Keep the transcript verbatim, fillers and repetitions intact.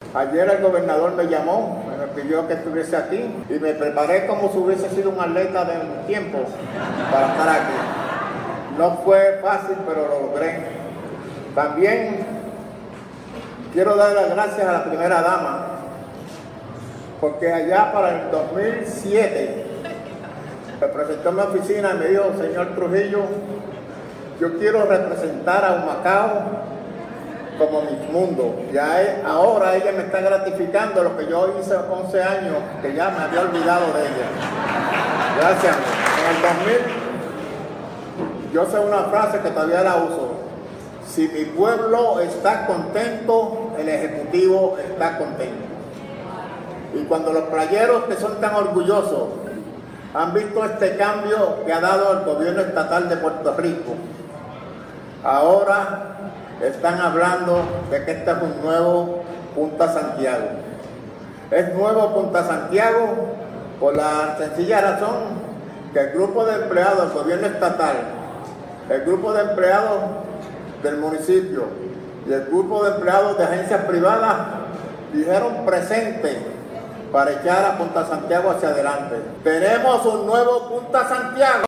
Ayer el gobernador me llamó, me pidió que estuviese aquí y me preparé como si hubiese sido un atleta de un tiempo para estar aquí. No fue fácil, pero lo logré. También quiero dar las gracias a la primera dama, porque allá para el dos mil siete me presentó en mi oficina y me dijo: señor Trujillo, yo quiero representar a Humacao como mi mundo. Ya es, ahora ella me está gratificando lo que yo hice once años, que ya me había olvidado de ella. Gracias. En el dos mil, yo sé una frase que todavía la uso: si mi pueblo está contento, el Ejecutivo está contento. Y cuando los playeros, que son tan orgullosos, han visto este cambio que ha dado el gobierno estatal de Puerto Rico, ahora están hablando de que este es un nuevo Punta Santiago. Es nuevo Punta Santiago por la sencilla razón que el grupo de empleados del gobierno estatal, el grupo de empleados del municipio y el grupo de empleados de agencias privadas dijeron presente para echar a Punta Santiago hacia adelante. Tenemos un nuevo Punta Santiago.